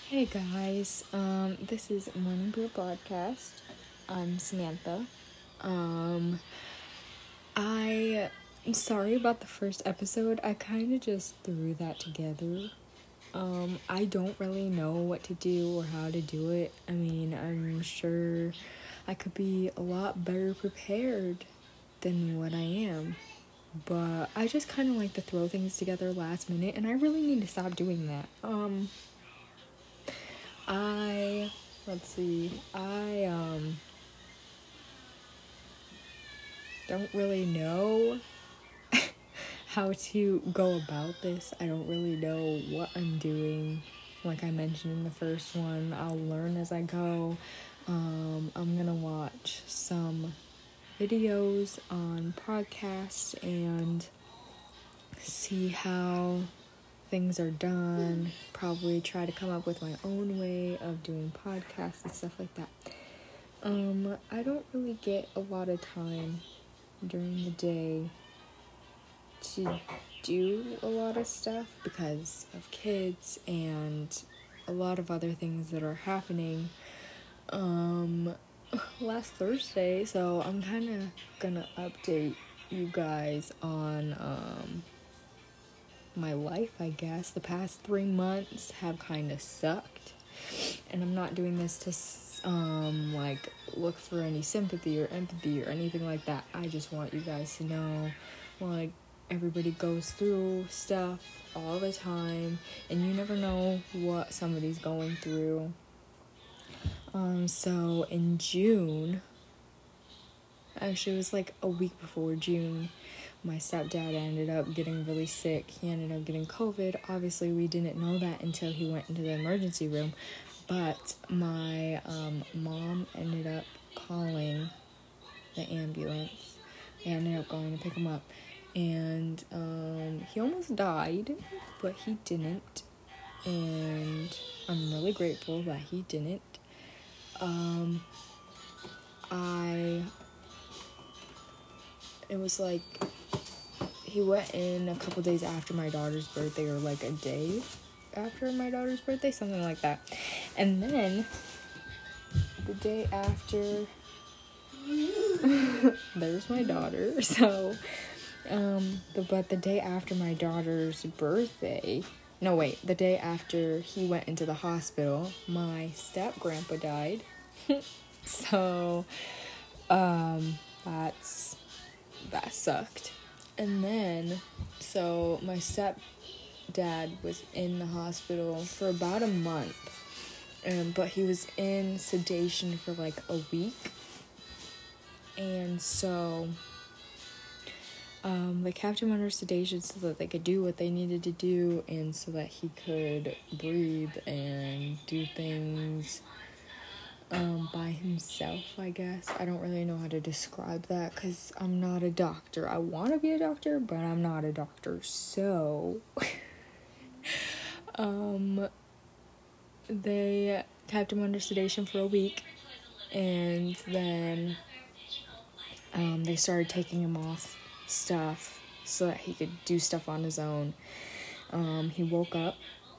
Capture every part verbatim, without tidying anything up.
Hey guys, um, this is Morning Brew Podcast. I'm Samantha. Um, I am sorry about the first episode. I kind of just threw that together. Um, I don't really know what to do or how to do it. I mean, I'm sure I could be a lot better prepared than what I am. But I just kind of like to throw things together last minute, and I really need to stop doing that. Um, I, let's see, I, um, don't really know how to go about this. I don't really know what I'm doing. Like I mentioned in the first one, I'll learn as I go. Um, I'm gonna watch some videos on podcasts and see how things are done. Probably try to come up with my own way of doing podcasts and stuff like that. Um, I don't really get a lot of time during the day to do a lot of stuff because of kids and a lot of other things that are happening um last Thursday, so I'm kind of gonna update you guys on um my life. I guess the past three months have kind of sucked, and I'm not doing this to um like look for any sympathy or empathy or anything like that. I just want you guys to know, like, everybody goes through stuff all the time, and you never know what somebody's going through. Um so in June, actually it was like a week before June, my stepdad ended up getting really sick. He ended up getting COVID. Obviously we didn't know that until he went into the emergency room. But my um, mom ended up calling the ambulance. They ended up going to pick him up. And um, he almost died, but he didn't. And I'm really grateful that he didn't. Um, I... It was like... He went in a couple days after my daughter's birthday, or like a day after my daughter's birthday, something like that. And then the day after there's my daughter. So um the, but the day after my daughter's birthday, no wait, the day after he went into the hospital, my step grandpa died. So um that's that sucked. And then so my step dad was in the hospital for about a month, um, but he was in sedation for like a week, and so um, they kept him under sedation so that they could do what they needed to do, and so that he could breathe and do things um, by himself, I guess. I don't really know how to describe that because I'm not a doctor. I want to be a doctor, but I'm not a doctor, so... Um, they kept him under sedation for a week, and then, um, they started taking him off stuff so that he could do stuff on his own. Um, he woke up,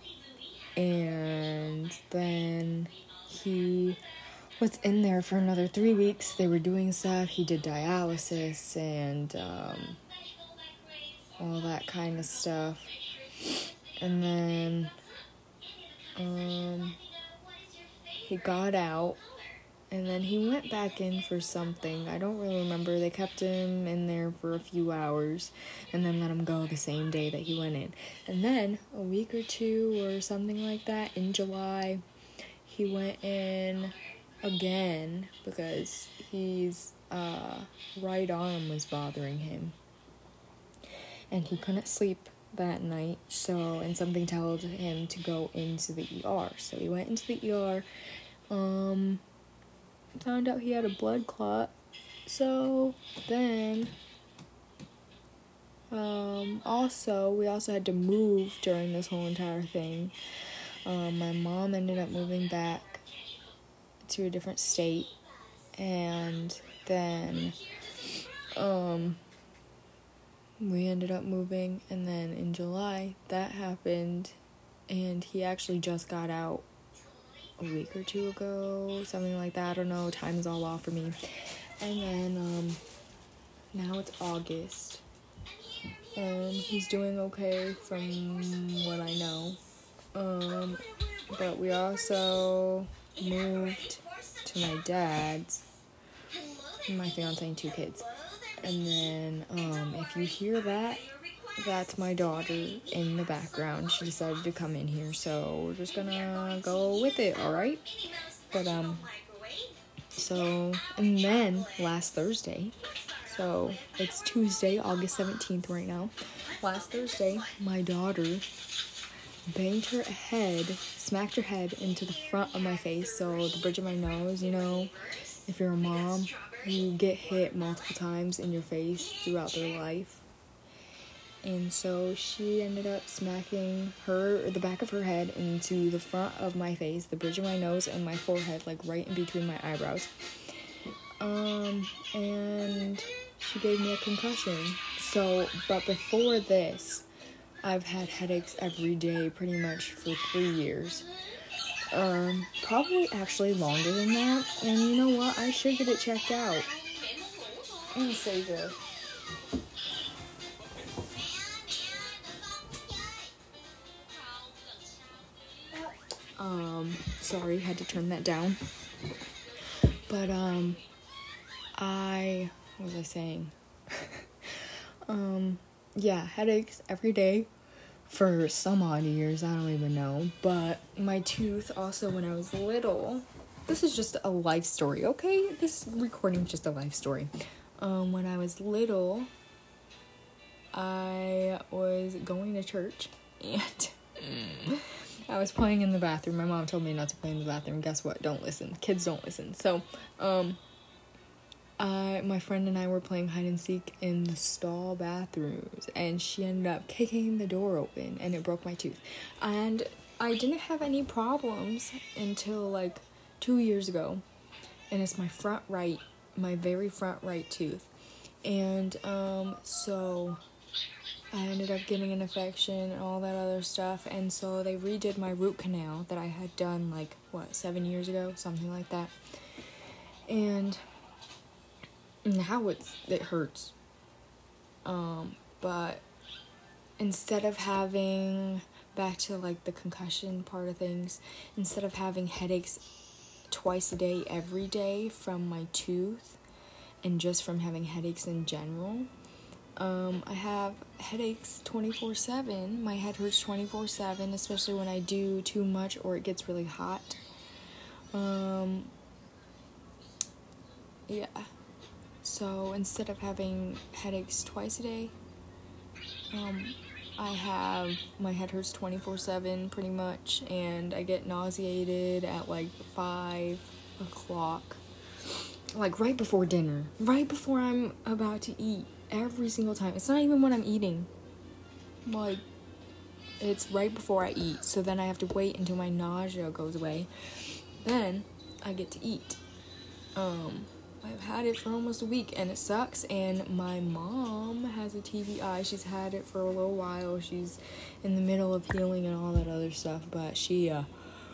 and then he was in there for another three weeks. They were doing stuff. He did dialysis and, um, all that kind of stuff. And then, um, he got out, and then he went back in for something. I don't really remember. They kept him in there for a few hours, and then let him go the same day that he went in. And then, a week or two or something like that, in July, he went in again, because his, uh, right arm was bothering him. And he couldn't sleep that night, so, and something told him to go into the E R, so he went into the E R, um, found out he had a blood clot, so then, um, also, we also had to move during this whole entire thing. Um, my mom ended up moving back to a different state, and then, um, we ended up moving, and then in July, that happened, and he actually just got out a week or two ago, something like that. I don't know, time's all off for me. And then um now it's August, and he's doing okay from what I know. Um but we also moved to my dad's, my fiance and two kids. And then um if you hear that, that's my daughter in the background. She decided to come in here, so we're just gonna go with it, alright? But, um, so, and then last Thursday, so it's Tuesday, August seventeenth right now. Last Thursday, my daughter banged her head, smacked her head into the front of my face, so the bridge of my nose. You know, if you're a mom, you get hit multiple times in your face throughout their life. And so she ended up smacking her, the back of her head into the front of my face, the bridge of my nose, and my forehead, like right in between my eyebrows. Um, and she gave me a concussion. So, but before this, I've had headaches every day pretty much for three years. Um, probably actually longer than that. And you know what? I should get it checked out. I'm gonna save this. Um, sorry, had to turn that down. But, um, I, what was I saying? um, yeah, headaches every day for some odd years, I don't even know. But my tooth also, when I was little, this is just a life story, okay? This recording is just a life story. Um, when I was little, I was going to church, and I was playing in the bathroom. My mom told me not to play in the bathroom. Guess what? Don't listen. Kids don't listen. So, um, I, my friend and I were playing hide and seek in the stall bathrooms, and she ended up kicking the door open, and it broke my tooth. And I didn't have any problems until, like, two years ago, and it's my front right, my very front right tooth. And, um, so I ended up getting an infection and all that other stuff, and so they redid my root canal that I had done, like, what, seven years ago? Something like that. And now it's, it hurts. Um, but instead of having, back to, like, the concussion part of things, instead of having headaches twice a day, every day from my tooth, and just from having headaches in general, Um, I have headaches twenty-four seven. My head hurts twenty-four seven, especially when I do too much or it gets really hot. Um, yeah. So instead of having headaches twice a day, um, I have, my head hurts twenty-four seven pretty much, and I get nauseated at like five o'clock. Like right before dinner. Right before I'm about to eat. Every single time. It's not even when I'm eating. Like, it's right before I eat. So then I have to wait until my nausea goes away. Then I get to eat. Um, I've had it for almost a week, and it sucks. And my mom has a T B I. She's had it for a little while. She's in the middle of healing and all that other stuff. But she, uh...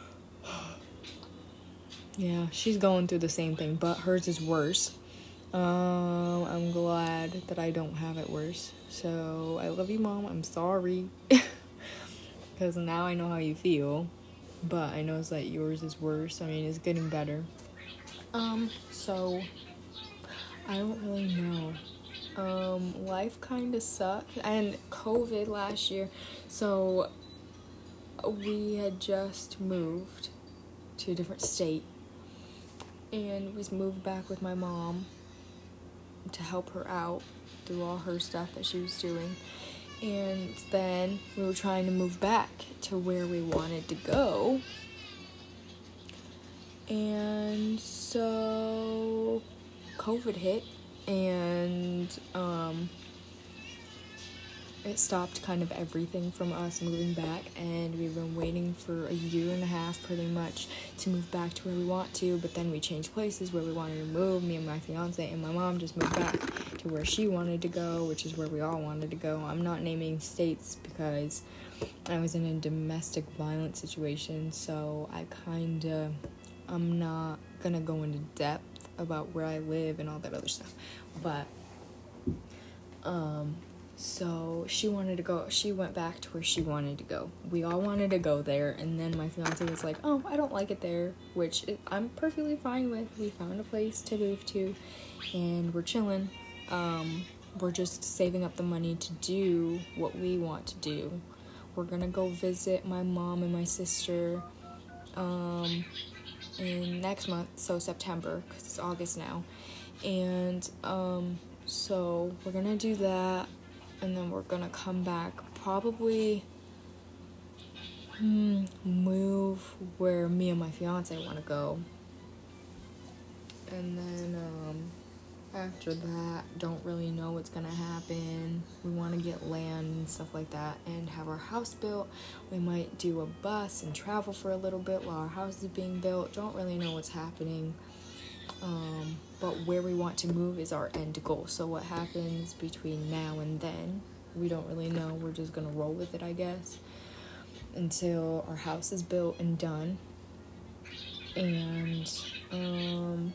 yeah, she's going through the same thing. But hers is worse. Um, I'm glad that I don't have it worse. So, I love you, Mom. I'm sorry. Because now I know how you feel. But I know it's that yours is worse. I mean, it's getting better. Um, so, I don't really know. Um, life kind of sucked. And COVID last year. So, we had just moved to a different state. And we moved back with my mom to help her out through all her stuff that she was doing. And then we were trying to move back to where we wanted to go. And so COVID hit, and um it stopped kind of everything from us moving back, and we've been waiting for a year and a half pretty much to move back to where we want to, but then we changed places where we wanted to move. Me and my fiance and my mom just moved back to where she wanted to go, which is where we all wanted to go. I'm not naming states because I was in a domestic violence situation, so I kind of, I'm not going to go into depth about where I live and all that other stuff. But, um, so she wanted to go, she went back to where she wanted to go. We all wanted to go there, and then my fiance was like, oh, I don't like it there, which I'm perfectly fine with. We found a place to move to, and we're chilling. Um, we're just saving up the money to do what we want to do. We're gonna go visit my mom and my sister, um, in next month, so September, because it's August now. And, um, so we're gonna do that, and then we're gonna come back, probably hmm, move where me and my fiance want to go. And then, um, after that, don't really know what's gonna happen. We want to get land and stuff like that and have our house built. We might do a bus and travel for a little bit while our house is being built. Don't really know what's happening. Um, but where we want to move is our end goal. So what happens between now and then, we don't really know. We're just gonna roll with it, I guess, until our house is built and done. And, um...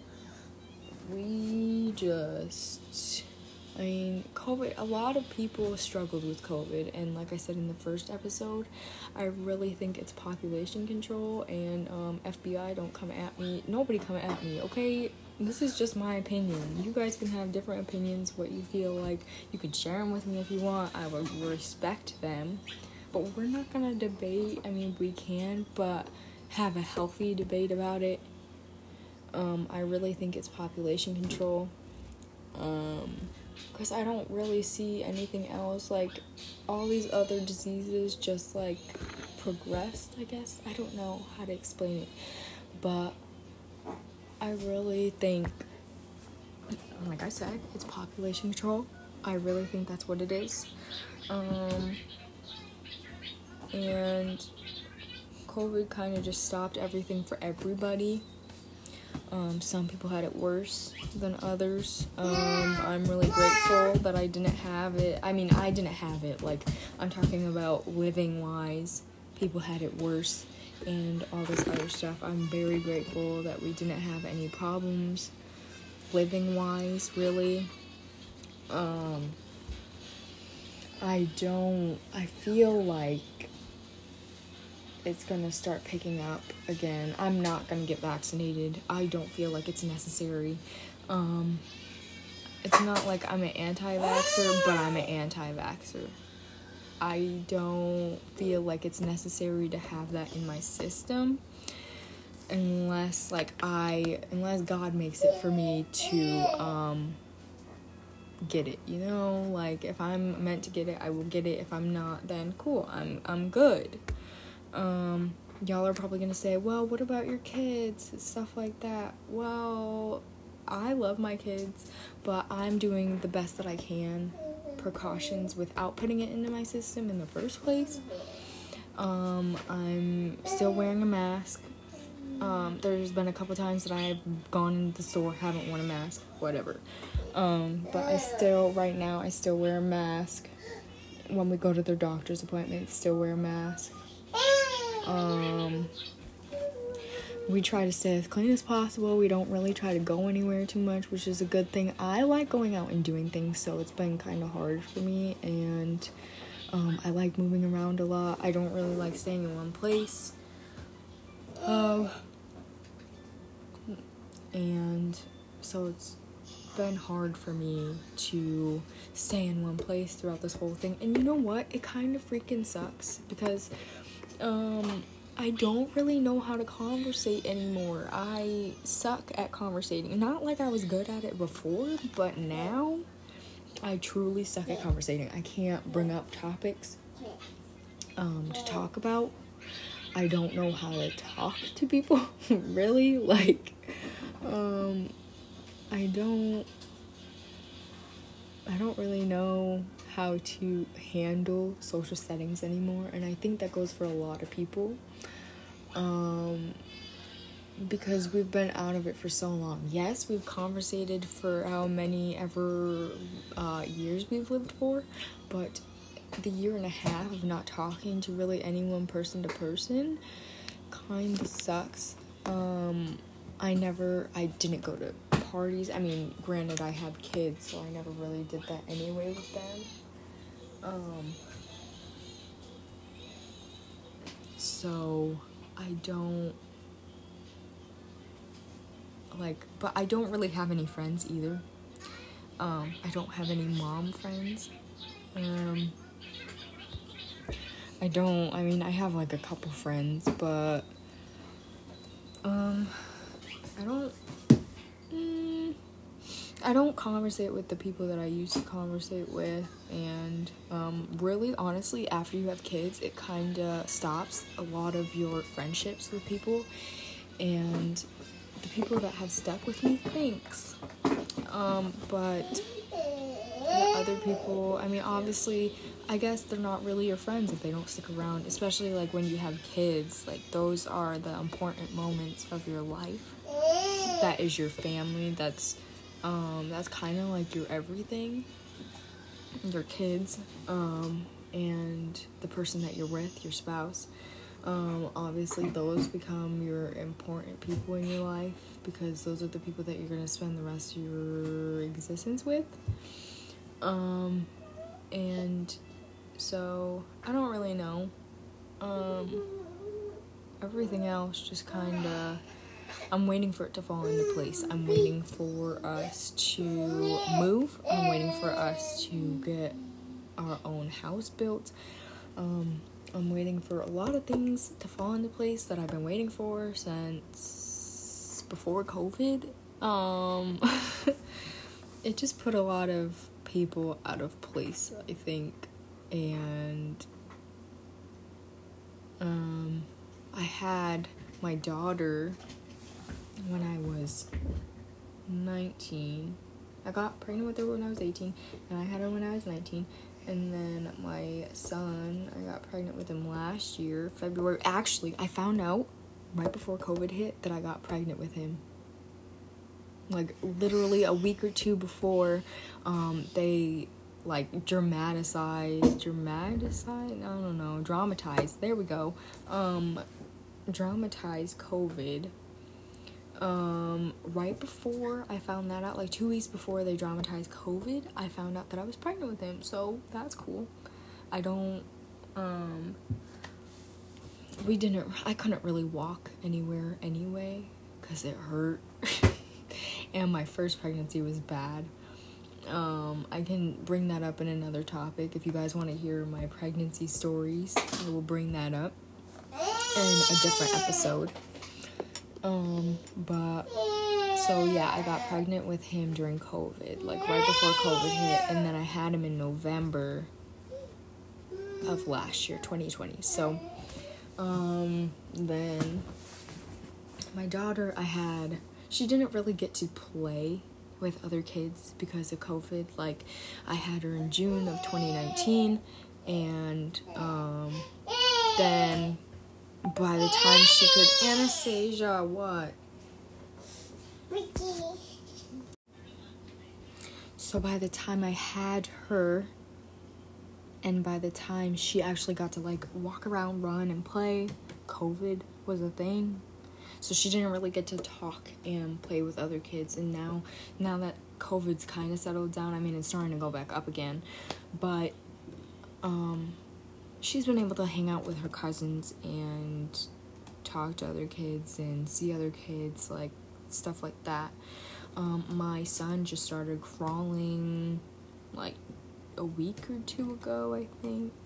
we just, I mean, COVID, a lot of people struggled with COVID, and like I said in the first episode, I really think it's population control, and um, F B I, don't come at me, nobody come at me, okay? This is just my opinion. You guys can have different opinions, what you feel like. You can share them with me if you want. I would respect them, but we're not gonna debate. I mean, we can, but have a healthy debate about it. Um, I really think it's population control, um, because I don't really see anything else, like, all these other diseases just, like, progressed, I guess. I don't know how to explain it, but I really think, like I said, it's population control. I really think that's what it is, um, and COVID kind of just stopped everything for everybody. Um, some people had it worse than others. Um, I'm really grateful that I didn't have it. I mean, I didn't have it. Like, I'm talking about living-wise. People had it worse and all this other stuff. I'm very grateful that we didn't have any problems living-wise, really. Um, I don't... I feel like it's gonna start picking up again. I'm not gonna get vaccinated. I don't feel like it's necessary. Um, it's not like I'm an anti-vaxxer, but I'm an anti-vaxxer. I don't feel like it's necessary to have that in my system unless, like, I, unless God makes it for me to, um, get it, you know? Like, if I'm meant to get it, I will get it. If I'm not, then cool, I'm, I'm good. Um, y'all are probably gonna say, well, what about your kids? Stuff like that. Well, I love my kids, but I'm doing the best that I can, precautions, without putting it into my system in the first place. Um, I'm still wearing a mask. Um, there's been a couple times that I've gone into the store, haven't worn a mask, whatever. Um, but I still, right now, I still wear a mask. When we go to their doctor's appointments, still wear a mask. Um, we try to stay as clean as possible. We don't really try to go anywhere too much, which is a good thing. I like going out and doing things, so it's been kind of hard for me, and um, I like moving around a lot. I don't really like staying in one place. Um, and so it's been hard for me to stay in one place throughout this whole thing. And you know what? It kind of freaking sucks because um I don't really know how to conversate anymore. I suck at conversating. Not like I was good at it before, but now I truly suck at conversating. I can't bring up topics um to talk about. I don't know how to talk to people. Really, like um I don't I don't really know how to handle social settings anymore, and I think that goes for a lot of people. Um because we've been out of it for so long. Yes, we've conversated for how many ever uh, years we've lived for, but the year and a half of not talking to really anyone person to person kind of sucks. Um, I never, I didn't go to parties. I mean, granted, I have kids, so I never really did that anyway with them. Um, so I don't, like, but I don't really have any friends either. Um, I don't have any mom friends. Um, I don't, I mean, I have, like, a couple friends, but, um, I don't, mm, I don't conversate with the people that I used to conversate with, and, um, really, honestly, after you have kids, it kind of stops a lot of your friendships with people, and the people that have stuck with me, thanks, um, but the other people, I mean, obviously, I guess they're not really your friends if they don't stick around, especially, like, when you have kids. Like, those are the important moments of your life. That is your family. That's, um, that's kind of like your everything. Your kids, um, and the person that you're with, your spouse. Um, obviously, those become your important people in your life, because those are the people that you're going to spend the rest of your existence with. Um, and so, I don't really know. Um, everything else just kind of, I'm waiting for it to fall into place. I'm waiting for us to move. I'm waiting for us to get our own house built. Um, I'm waiting for a lot of things to fall into place that I've been waiting for since before COVID. Um, it just put a lot of people out of place, I think, and um, I had my daughter when I was nineteen. I got pregnant with her when I was eighteen, and I had her when I was nineteen, and then my son, I got pregnant with him last year, February. Actually, I found out right before COVID hit that I got pregnant with him. Like, literally a week or two before, um, they, like, dramatized, dramatized, I don't know, dramatized, there we go, um, dramatized COVID, um, right before I found that out, like, two weeks before they dramatized COVID, I found out that I was pregnant with him, so that's cool. I don't, um, we didn't, I couldn't really walk anywhere anyway, because it hurt. And my first pregnancy was bad. Um, I can bring that up in another topic. If you guys want to hear my pregnancy stories, I will bring that up in a different episode. Um, but, so yeah, I got pregnant with him during COVID, like right before COVID hit, and then I had him in November of last year, twenty twenty. So, um, then my daughter, I had... She didn't really get to play with other kids because of COVID. Like, I had her in June of twenty nineteen, and um, then by the time she could... Anastasia, what? So by the time I had her, and by the time she actually got to, like, walk around, run, and play, COVID was a thing. So she didn't really get to talk and play with other kids. And now, now that COVID's kind of settled down, I mean, it's starting to go back up again. But um, she's been able to hang out with her cousins and talk to other kids and see other kids, like, stuff like that. Um, my son just started crawling, like, a week or two ago, I think.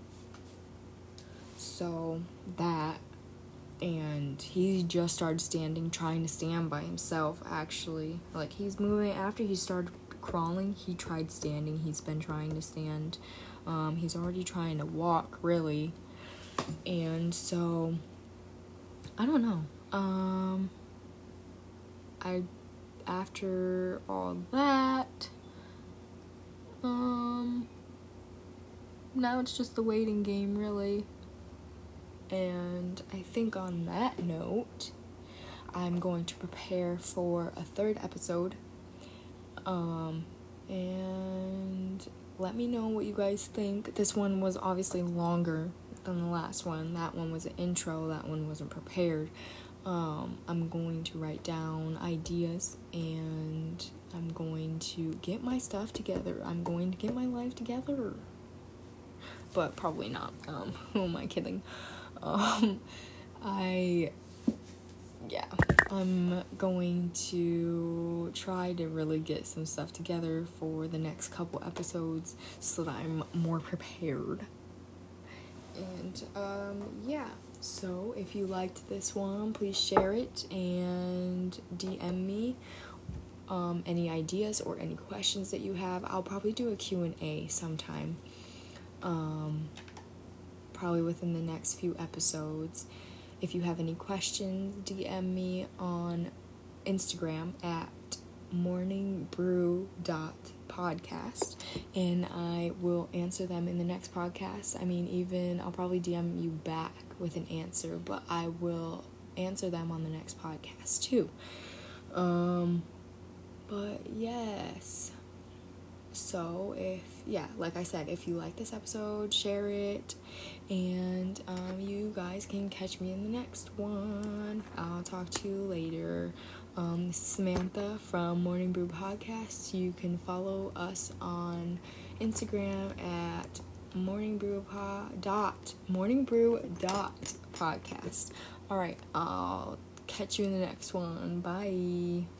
So, that... And he just started standing, trying to stand by himself, actually. Like, he's moving. After he started crawling, he tried standing. He's been trying to stand. Um, he's already trying to walk, really. And so, I don't know. Um, I, after all that, um, now it's just the waiting game, really. And I think on that note, I'm going to prepare for a third episode. Um, and let me know what you guys think. This one was obviously longer than the last one. That one was an intro. That one wasn't prepared. Um, I'm going to write down ideas, and I'm going to get my stuff together. I'm going to get my life together. But probably not. Um, who am I kidding? Um, I... Yeah, I'm going to try to really get some stuff together for the next couple episodes so that I'm more prepared. And, um, yeah. So, if you liked this one, please share it and D M me um, any ideas or any questions that you have. I'll probably do a Q and A sometime. Um, probably within the next few episodes. If you have any questions, D M me on Instagram at morning brew dot podcast, and I will answer them in the next podcast. I mean, even I'll probably D M you back with an answer, but I will answer them on the next podcast too. Um, but yes. So if, yeah, like I said, if you like this episode, share it, and um, you guys can catch me in the next one. I'll talk to you later. Um, this is Samantha from Morning Brew Podcast. You can follow us on Instagram at morning brew dot morning brew dot podcast. All right, I'll catch you in the next one. Bye.